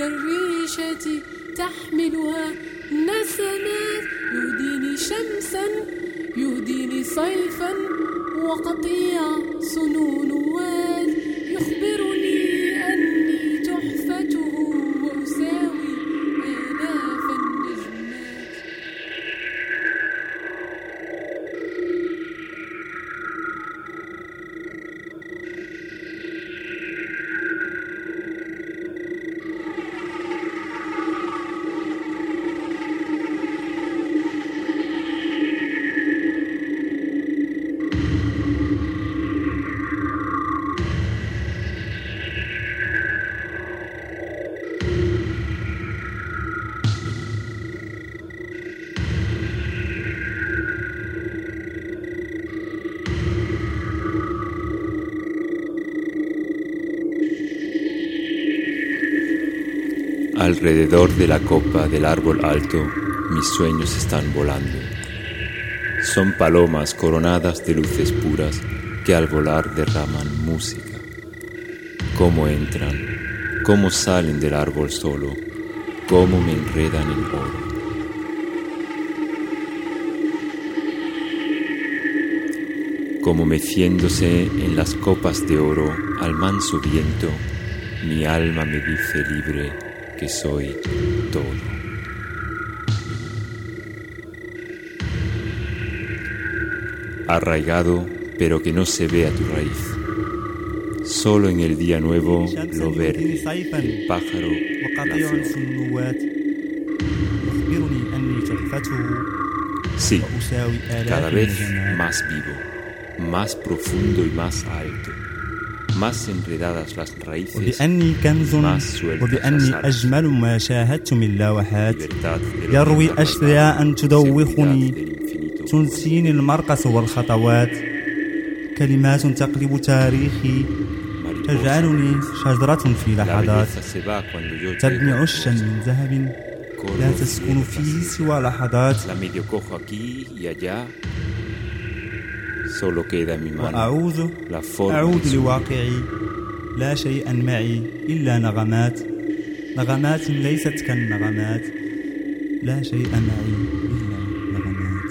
كالريشة تحملها نسمات، يهديني شمسا يهديني صيفا وقطيع سنونوات، يخبرني أني تحفته وأساوي آلاف النجمات. Alrededor de la copa del árbol alto, mis sueños están volando. Son palomas coronadas de luces puras que al volar derraman música. Cómo entran, cómo salen del árbol solo, cómo me enredan en oro. Como meciéndose en las copas de oro al manso viento, mi alma me dice libre que soy todo. Arraigado, pero que no se vea tu raíz. Solo en el día nuevo, lo verde, el pájaro, la flor. Sí, cada vez más vivo, más profundo y más alto. más enredadas las raíces, وبأني كنز وبأني أجمل ما شاهدت من لوحات يروي أشياء تدوخني تنسيني المرقص والخطوات كلمات تقلب تاريخي تجعلني شجرة في لحظات تبني عشا من ذهب لا تسكن فيه سوى لحظات وأعود لواقعي لا شيئا معي إلا نغمات نغمات ليست كالنغمات لا شيء معي إلا نغمات.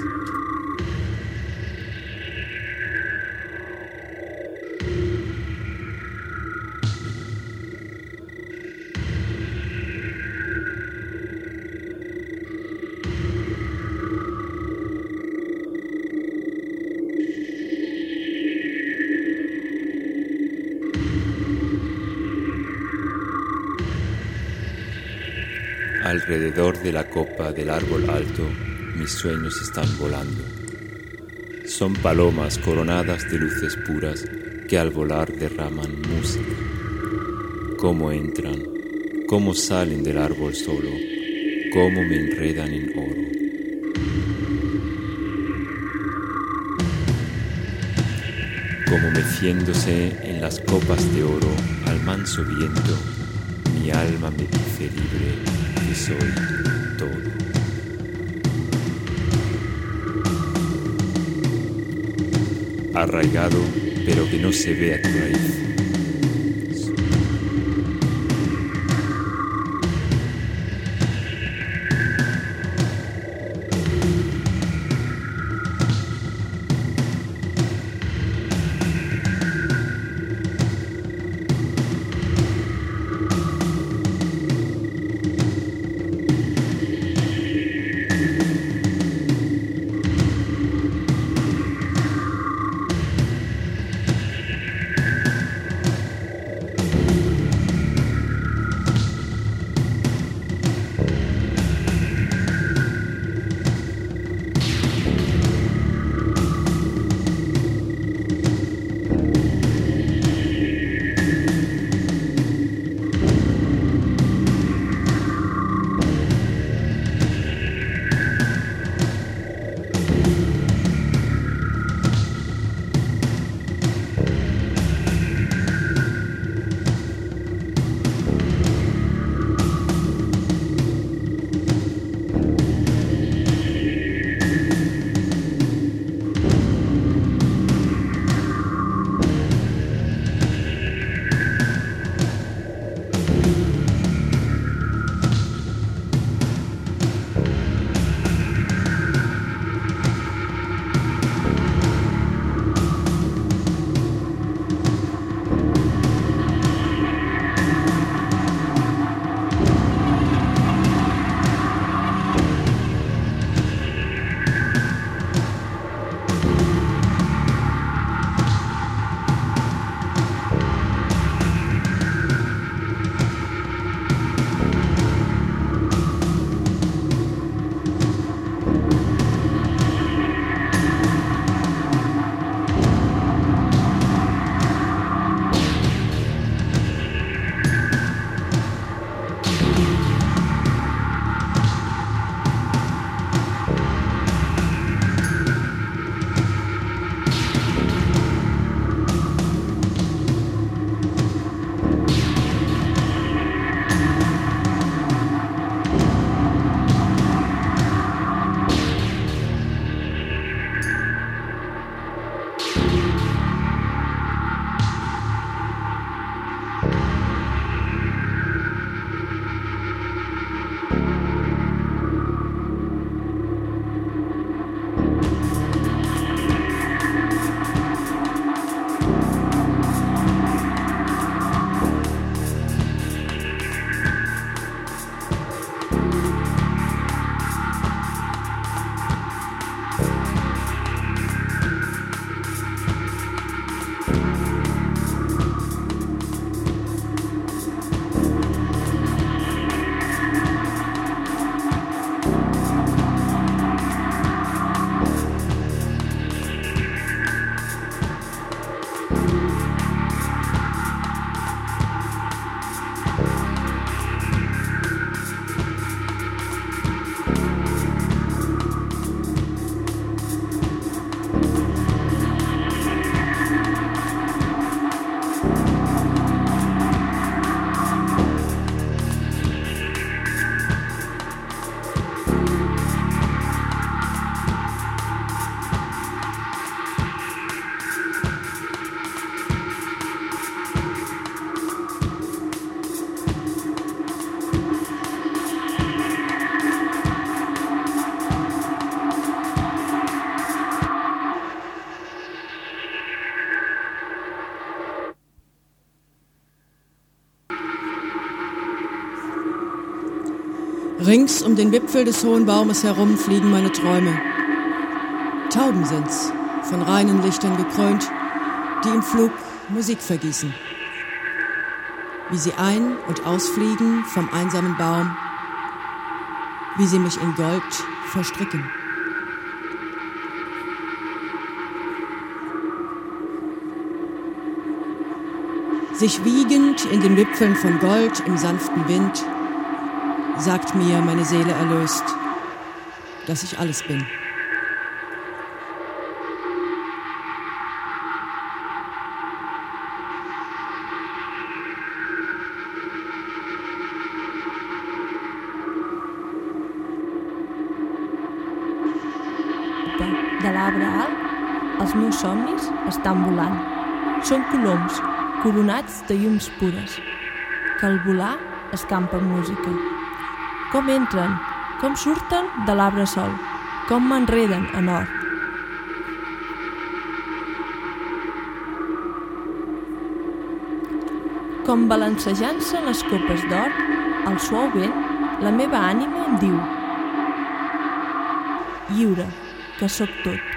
Alrededor de la copa del árbol alto, mis sueños están volando. Son palomas coronadas de luces puras que al volar derraman música. Cómo entran, cómo salen del árbol solo, cómo me enredan en oro. Como meciéndose en las copas de oro al manso viento, mi alma me dice libre que soy todo. Arraigado, pero que no se vea tu raíz. Rings um den Wipfel des hohen Baumes herum fliegen meine Träume. Tauben sind's, von reinen Lichtern gekrönt, die im Flug Musik vergießen. Wie sie ein- und ausfliegen vom einsamen Baum, wie sie mich in Gold verstricken. Sich wiegend in den Wipfeln von Gold im sanften Wind, sagt mir meine Seele erlöst, dass ich alles bin. De l'arbre alt, els meus somnis estan volant. Són coloms, coronats de llums pures, que al volar escampen música. Com entren, com surten de l'arbre sol, com m'enreden en or. Com balancejant-se les copes d'or, al suau vent, la meva ànima em diu: lliure, que sóc tot.